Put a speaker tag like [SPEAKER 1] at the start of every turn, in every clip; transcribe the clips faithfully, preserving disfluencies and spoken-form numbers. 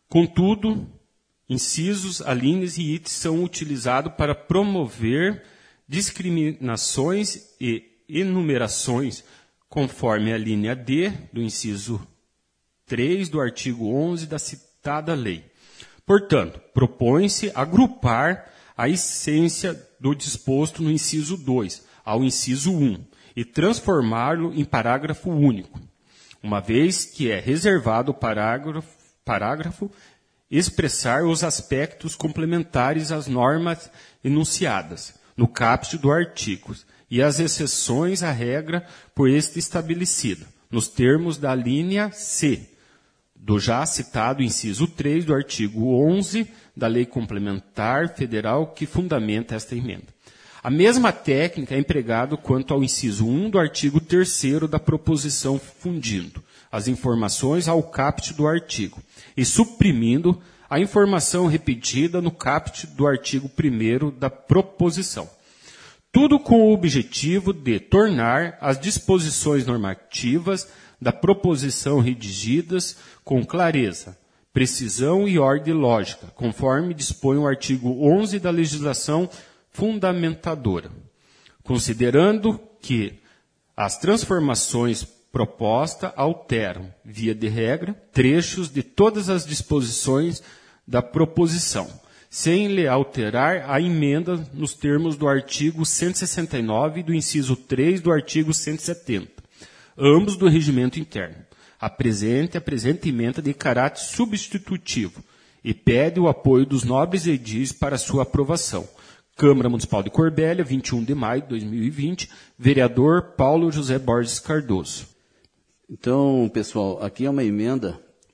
[SPEAKER 1] Contudo, incisos, alíneas e itens são utilizados para promover discriminações e enumerações, conforme a linha D do inciso três do artigo onze da citada lei. Portanto, propõe-se agrupar a essência do disposto no inciso dois ao inciso um e transformá-lo em parágrafo único, uma vez que é reservado o parágrafo, parágrafo expressar os aspectos complementares às normas enunciadas no caput do artigo e as exceções à regra por este estabelecida, nos termos da linha C, do já citado inciso três do artigo onze da Lei Complementar Federal que fundamenta esta emenda. A mesma técnica é empregada quanto ao inciso um do artigo terceiro da proposição, fundindo as informações ao caput do artigo e suprimindo a informação repetida no caput do artigo primeiro da proposição. Tudo com o objetivo de tornar as disposições normativas da proposição redigidas com clareza, precisão e ordem lógica, conforme dispõe o artigo onze da legislação fundamentadora, considerando que as transformações propostas alteram, via de regra, trechos de todas as disposições da proposição, sem lhe alterar a emenda nos termos do artigo cento e sessenta e nove e do inciso três do artigo cento e setenta, ambos do regimento interno. Apresente a presente emenda de caráter substitutivo e pede o apoio dos nobres edis para sua aprovação. Câmara Municipal de Corbélia, vinte e um de maio de dois mil e vinte, vereador Paulo José Borges Cardoso.
[SPEAKER 2] Então, pessoal, aqui é uma emenda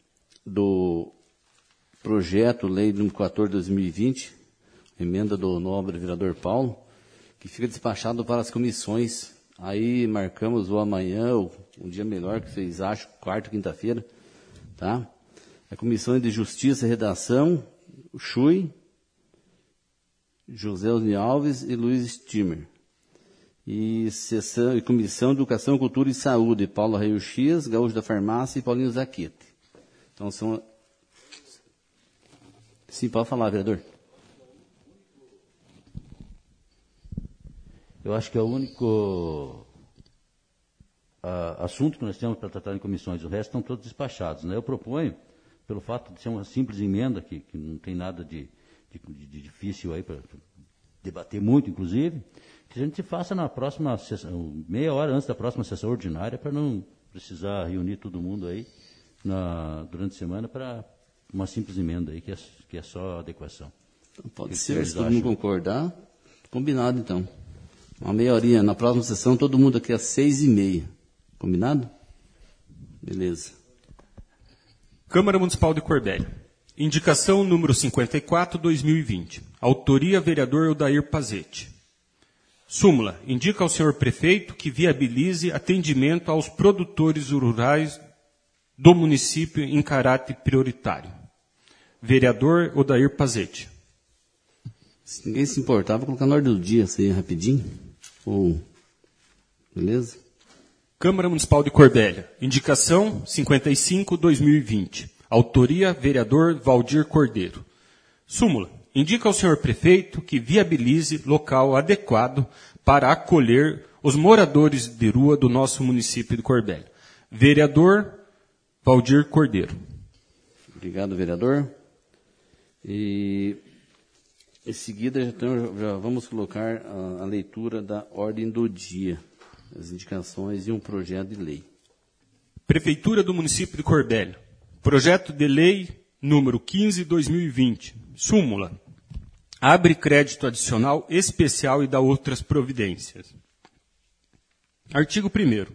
[SPEAKER 2] do projeto Lei número quatorze de dois mil e vinte, emenda do nobre vereador Paulo, que fica despachado para as comissões. Aí marcamos o amanhã, um dia melhor que vocês acham, quarta, quinta-feira, tá? A Comissão de Justiça e Redação, o Chui, José Osni Alves e Luiz Stimmer. E, sessão, e Comissão de Educação, Cultura e Saúde, Paulo Arreio X, Gaúcho da Farmácia e Paulinho Zaquete. Então são... Sim, pode falar, vereador.
[SPEAKER 3] Eu acho que é o único a, assunto que nós temos para tratar em comissões. O resto estão todos despachados, né? Eu proponho, pelo fato de ser uma simples emenda, que, que não tem nada de, de, de difícil aí para debater muito, inclusive, que a gente faça na próxima sessão, meia hora antes da próxima sessão ordinária, para não precisar reunir todo mundo aí na, durante a semana para uma simples emenda aí, que é, que é só adequação.
[SPEAKER 2] Então, pode ser, se todo mundo concordar, combinado então. Uma meia horinha. Na próxima sessão, todo mundo aqui às seis e meia. Combinado? Beleza.
[SPEAKER 1] Câmara Municipal de Corbélia. Indicação número cinquenta e quatro, dois mil e vinte. Autoria, vereador Odair Pazete. Súmula. Indica ao senhor prefeito que viabilize atendimento aos produtores rurais do município em caráter prioritário. Vereador Odair Pazete.
[SPEAKER 2] Se ninguém se importar, vou colocar na ordem do dia, isso aí rapidinho. Ou... Beleza?
[SPEAKER 1] Câmara Municipal de Corbélia. Indicação cinquenta e cinco, dois mil e vinte. Autoria, vereador Valdir Cordeiro. Súmula. Indica ao senhor prefeito que viabilize local adequado para acolher os moradores de rua do nosso município de Corbélia. Vereador Valdir Cordeiro.
[SPEAKER 2] Obrigado, vereador. E... Em seguida, então, já vamos colocar a, a leitura da ordem do dia, as indicações e um projeto de lei.
[SPEAKER 1] Prefeitura do município de Corbélia. Projeto de lei número quinze, dois mil e vinte. Súmula. Abre crédito adicional especial e dá outras providências. Artigo primeiro.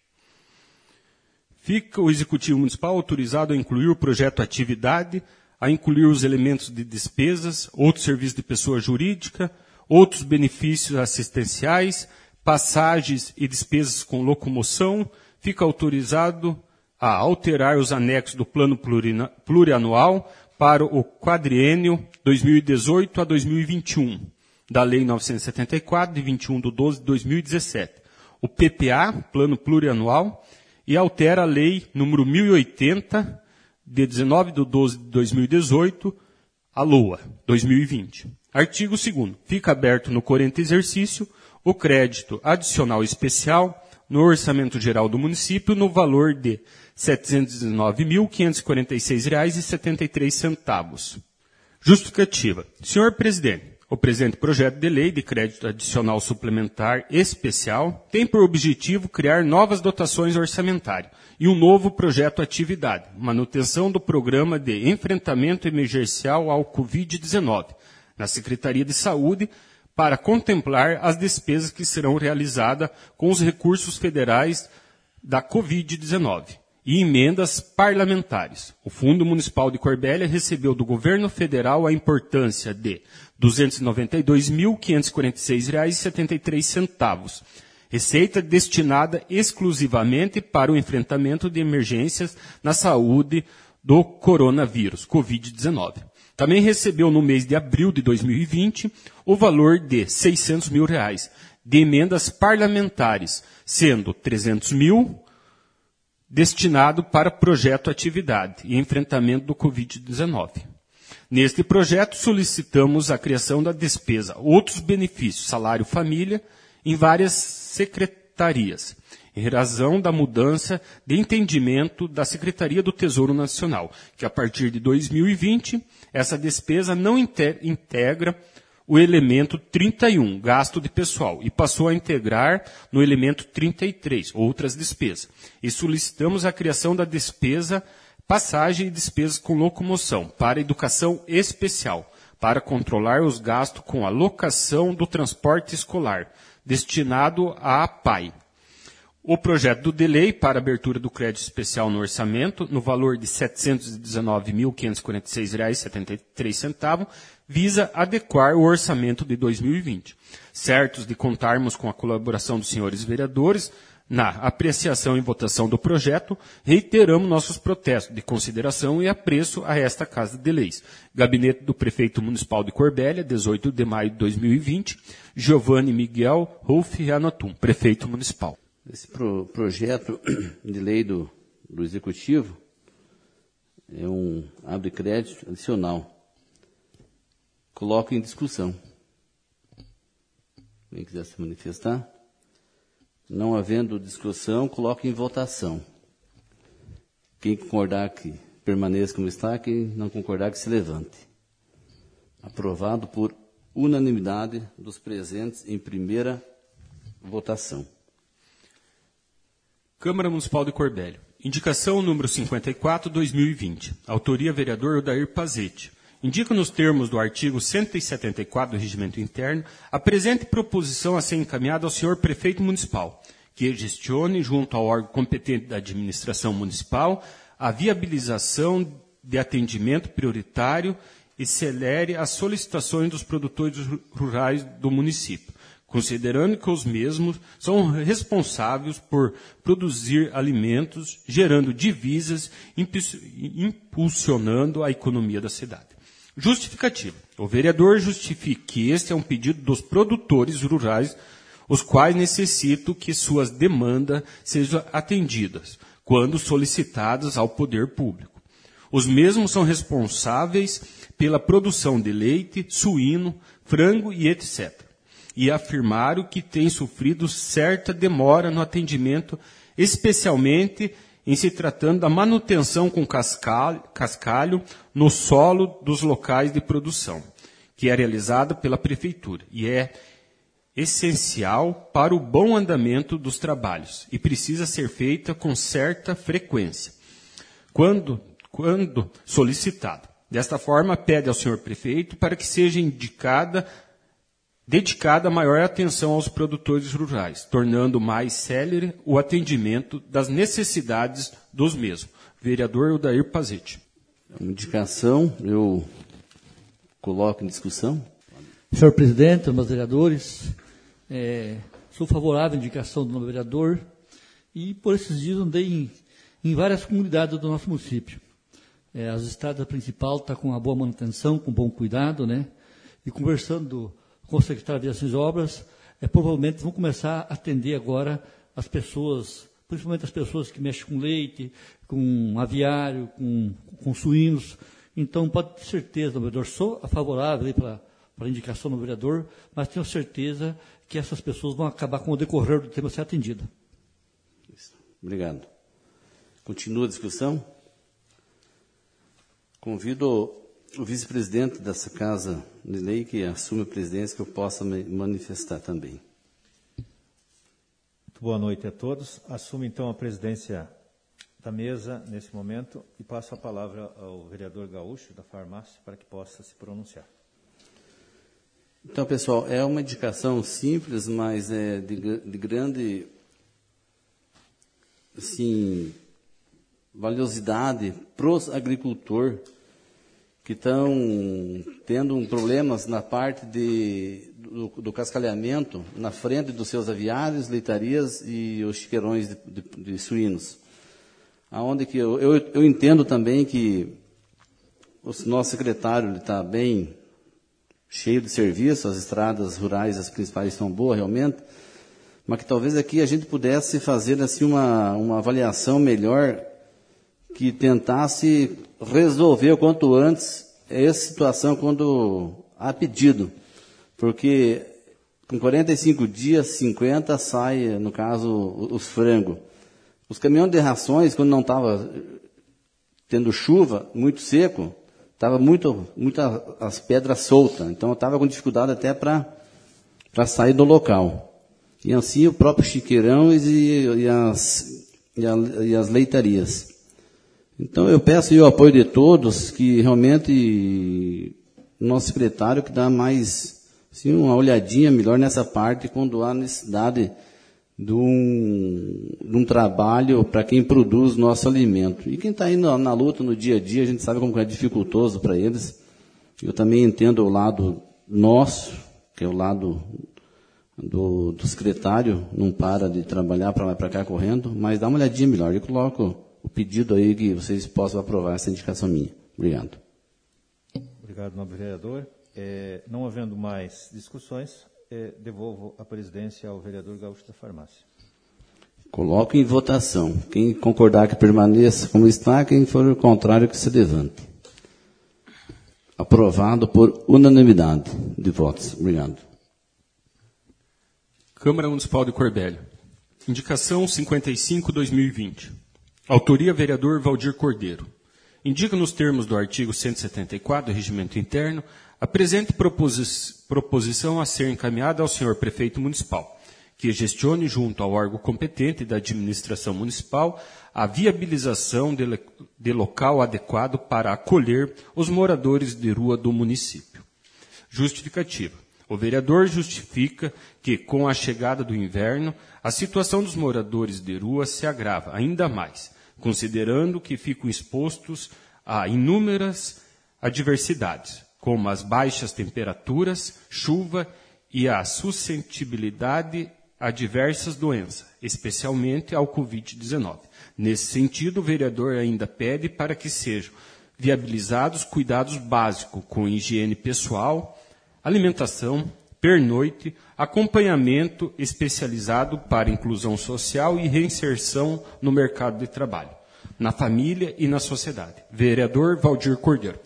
[SPEAKER 1] Fica o Executivo Municipal autorizado a incluir o projeto atividade, a incluir os elementos de despesas, outros serviços de pessoa jurídica, outros benefícios assistenciais, passagens e despesas com locomoção, fica autorizado a alterar os anexos do plano plurianual para o quadriênio dois mil e dezoito a dois mil e vinte e um, da Lei novecentos e setenta e quatro, de vinte e um de doze de dois mil e dezessete. O P P A, plano plurianual, e altera a Lei número mil e oitenta, de dezenove de doze de dois mil e dezoito, a LOA, dois mil e vinte. Artigo segundo. Fica aberto no corrente exercício o crédito adicional especial no Orçamento Geral do Município no valor de setecentos e dezenove mil, quinhentos e quarenta e seis reais e setenta e três centavos. Justificativa. Senhor Presidente, o presente projeto de lei de crédito adicional suplementar especial tem por objetivo criar novas dotações orçamentárias e um novo projeto atividade, manutenção do programa de enfrentamento emergencial ao covid dezenove, na Secretaria de Saúde, para contemplar as despesas que serão realizadas com os recursos federais da covid dezenove e emendas parlamentares. O Fundo Municipal de Corbélia recebeu do Governo Federal a importância de duzentos e noventa e dois mil, quinhentos e quarenta e seis reais e setenta e três centavos, receita destinada exclusivamente para o enfrentamento de emergências na saúde do coronavírus, covid dezenove. Também recebeu no mês de abril de dois mil e vinte o valor de seiscentos mil reais de emendas parlamentares, sendo trezentos mil destinado para projeto atividade e enfrentamento do covid dezenove. Neste projeto, solicitamos a criação da despesa Outros Benefícios, Salário Família, em várias secretarias, em razão da mudança de entendimento da Secretaria do Tesouro Nacional, que a partir de dois mil e vinte, essa despesa não integra o elemento trinta e um, gasto de pessoal, e passou a integrar no elemento trinta e três, outras despesas. E solicitamos a criação da despesa passagem e despesas com locomoção para educação especial, para controlar os gastos com a locação do transporte escolar, destinado à P A I. O projeto de lei para abertura do crédito especial no orçamento, no valor de setecentos e dezenove mil, quinhentos e quarenta e seis reais e setenta e três centavos, visa adequar o orçamento de dois mil e vinte. Certos de contarmos com a colaboração dos senhores vereadores na apreciação e votação do projeto, reiteramos nossos protestos de consideração e apreço a esta Casa de Leis. Gabinete do Prefeito Municipal de Corbélia, dezoito de maio de dois mil e vinte, Giovanni Miguel Rolf Anotum, Prefeito Municipal.
[SPEAKER 2] Esse pro, projeto de lei do, do Executivo é um abre crédito adicional. Coloco em discussão. Quem quiser se manifestar. Não havendo discussão, coloco em votação. Quem concordar que permaneça como está, quem não concordar que se levante. Aprovado por unanimidade dos presentes em primeira votação.
[SPEAKER 1] Câmara Municipal de Corbélia. Indicação número cinquenta e quatro, dois mil e vinte. Autoria vereador Odair Pazete. Indica nos termos do artigo cento e setenta e quatro do Regimento Interno a presente proposição a ser encaminhada ao senhor Prefeito Municipal, que gestione, junto ao órgão competente da administração municipal, a viabilização de atendimento prioritário e celere as solicitações dos produtores rurais do município, considerando que os mesmos são responsáveis por produzir alimentos, gerando divisas, impulsionando a economia da cidade. Justificativa. O vereador justifica que este é um pedido dos produtores rurais, os quais necessitam que suas demandas sejam atendidas, quando solicitadas ao poder público. Os mesmos são responsáveis pela produção de leite, suíno, frango e etcétera. E afirmaram que têm sofrido certa demora no atendimento, especialmente em se tratando da manutenção com cascalho, cascalho no solo dos locais de produção, que é realizada pela Prefeitura e é essencial para o bom andamento dos trabalhos e precisa ser feita com certa frequência, quando, quando solicitado. Desta forma, pede ao senhor Prefeito para que seja indicada dedicada maior atenção aos produtores rurais, tornando mais célere o atendimento das necessidades dos mesmos. Vereador Odair Pazete.
[SPEAKER 2] Uma indicação, eu coloco em discussão.
[SPEAKER 4] Senhor Presidente, meus vereadores, é, sou favorável à indicação do novo vereador e por esses dias andei em, em várias comunidades do nosso município. É, as estradas principais estão com uma boa manutenção, com bom cuidado, né? E conversando com o secretário de Aviações e Obras, é, provavelmente vão começar a atender agora as pessoas principalmente as pessoas que mexem com leite, com aviário, com, com suínos. Então, pode ter certeza, no vereador, sou favorável para a indicação do vereador, mas tenho certeza que essas pessoas vão acabar com o decorrer do tempo a ser atendido.
[SPEAKER 2] Obrigado. Continua a discussão. Convido o vice-presidente dessa Casa de Lei que assume a presidência, que eu possa me manifestar também.
[SPEAKER 5] Muito boa noite a todos. Assumo então a presidência da mesa nesse momento e passo a palavra ao vereador Gaúcho da Farmácia para que possa se pronunciar.
[SPEAKER 2] Então, pessoal, é uma indicação simples, mas é de, de grande assim, valiosidade para os agricultores que estão tendo um problemas na parte de, do, do cascalhamento na frente dos seus aviários, leitarias e os chiqueirões de, de, de suínos. Aonde que eu, eu, eu entendo também que o nosso secretário está bem cheio de serviço, as estradas rurais, as principais, são boas realmente, mas que talvez aqui a gente pudesse fazer assim, uma, uma avaliação melhor que tentasse resolver o quanto antes essa situação quando há pedido. Porque com quarenta e cinco dias, cinquenta, sai, no caso, os frangos. Os caminhões de rações, quando não estava tendo chuva, muito seco, estava muito, muito as pedras soltas. Então, eu estava com dificuldade até para sair do local. E assim, o próprio chiqueirão e, e, as, e, a, e as leitarias. Então, eu peço aí o apoio de todos, que realmente o nosso secretário que dá mais, assim, uma olhadinha melhor nessa parte, quando há necessidade de um, de um trabalho para quem produz nosso alimento. E quem está aí na, na luta no dia a dia, a gente sabe como é dificultoso para eles. Eu também entendo o lado nosso, que é o lado do, do secretário, não para de trabalhar para lá e para cá correndo, mas dá uma olhadinha melhor. Eu coloco o pedido aí que vocês possam aprovar essa indicação minha. Obrigado.
[SPEAKER 5] Obrigado, nobre vereador. É, não havendo mais discussões, é, devolvo a presidência ao vereador Gaúcho da Farmácia.
[SPEAKER 2] Coloco em votação. Quem concordar que permaneça como está, quem for o contrário que se levante. Aprovado por unanimidade de votos. Obrigado.
[SPEAKER 1] Câmara Municipal de Corbélia. Indicação cinquenta e cinco barra dois mil e vinte. Autoria, vereador Valdir Cordeiro. Indica nos termos do artigo cento e setenta e quatro do Regimento Interno a presente proposi- proposição a ser encaminhada ao senhor Prefeito Municipal, que gestione junto ao órgão competente da administração municipal a viabilização de, le- de local adequado para acolher os moradores de rua do município. Justificativa. O vereador justifica que, com a chegada do inverno, a situação dos moradores de rua se agrava ainda mais, considerando que ficam expostos a inúmeras adversidades, como as baixas temperaturas, chuva e a suscetibilidade a diversas doenças, especialmente ao covid dezenove. Nesse sentido, o vereador ainda pede para que sejam viabilizados cuidados básicos com higiene pessoal, alimentação, pernoite, acompanhamento especializado para inclusão social e reinserção no mercado de trabalho, na família e na sociedade. Vereador Valdir Cordeiro.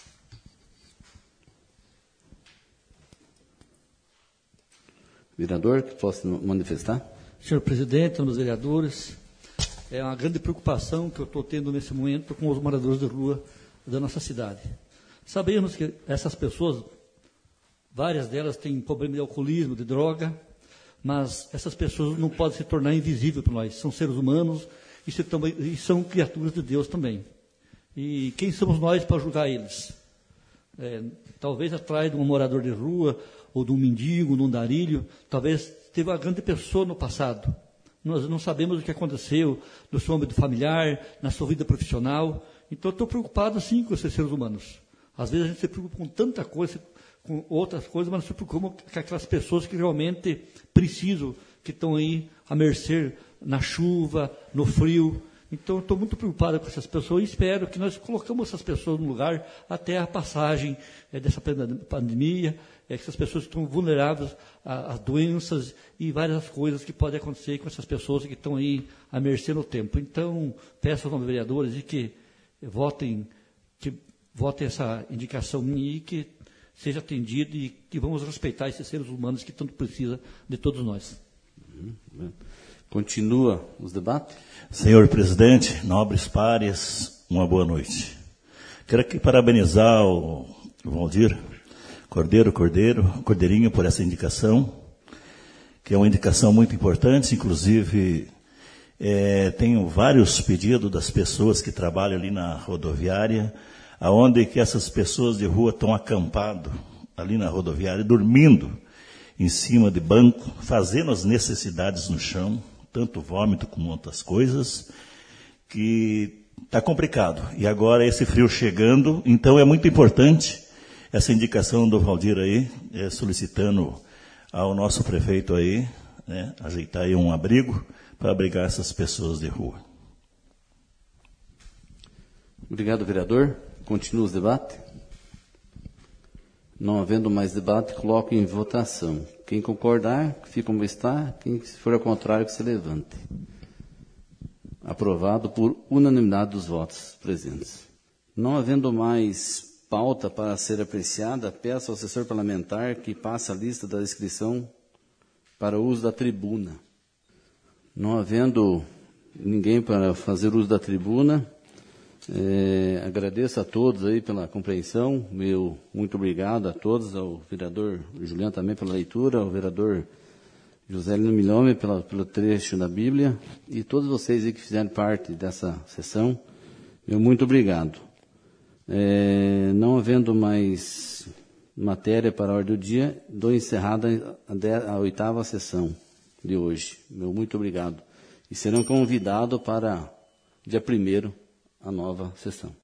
[SPEAKER 2] Vereador, que possa manifestar?
[SPEAKER 4] Senhor presidente, meus vereadores, é uma grande preocupação que eu estou tendo nesse momento com os moradores de rua da nossa cidade. Sabemos que essas pessoas, várias delas têm problema de alcoolismo, de droga, mas essas pessoas não podem se tornar invisíveis para nós. São seres humanos e, se também, e são criaturas de Deus também. E quem somos nós para julgar eles? É, talvez atrás de um morador de rua, ou de um mendigo, de um andarilho, talvez teve uma grande pessoa no passado. Nós não sabemos o que aconteceu no seu âmbito familiar, na sua vida profissional. Então, eu estou preocupado, sim, com esses seres humanos. Às vezes, a gente se preocupa com tanta coisa, com outras coisas, mas não se preocupa com aquelas pessoas que realmente precisam, que estão aí à mercê na chuva, no frio. Então, estou muito preocupado com essas pessoas e espero que nós colocamos essas pessoas no lugar até a passagem é, dessa pandemia, é, essas pessoas que estão vulneráveis às doenças e várias coisas que podem acontecer com essas pessoas que estão aí à mercê no tempo. Então, peço aos vereadores e que votem, que votem essa indicação minha e que seja atendido e que vamos respeitar esses seres humanos que tanto precisam de todos nós.
[SPEAKER 2] Uhum. Continua os debates?
[SPEAKER 6] Senhor presidente, nobres pares, uma boa noite. Quero aqui parabenizar o Valdir Cordeiro, Cordeiro, Cordeirinho por essa indicação, que é uma indicação muito importante, inclusive é, tenho vários pedidos das pessoas que trabalham ali na rodoviária, aonde que essas pessoas de rua estão acampado ali na rodoviária, dormindo em cima de banco, fazendo as necessidades no chão, tanto vômito como outras coisas, que está complicado. E agora esse frio chegando, então é muito importante essa indicação do Valdir aí, é, solicitando ao nosso prefeito aí, né, ajeitar aí um abrigo para abrigar essas pessoas de rua.
[SPEAKER 2] Obrigado, vereador. Continua os debates? Não havendo mais debate, coloco em votação. Quem concordar, fica como está. Quem for ao contrário, que se levante. Aprovado por unanimidade dos votos presentes. Não havendo mais pauta para ser apreciada, peço ao assessor parlamentar que passe a lista da inscrição para o uso da tribuna. Não havendo ninguém para fazer uso da tribuna, É, agradeço a todos aí pela compreensão, meu muito obrigado a todos, ao vereador Juliano também pela leitura, ao vereador José Lino Milhome pela, pelo trecho da Bíblia, e todos vocês aí que fizeram parte dessa sessão, meu muito obrigado. É, não havendo mais matéria para a ordem do dia, dou encerrada a, a oitava sessão de hoje. Meu muito obrigado. E serão convidados para dia primeiro a nova sessão.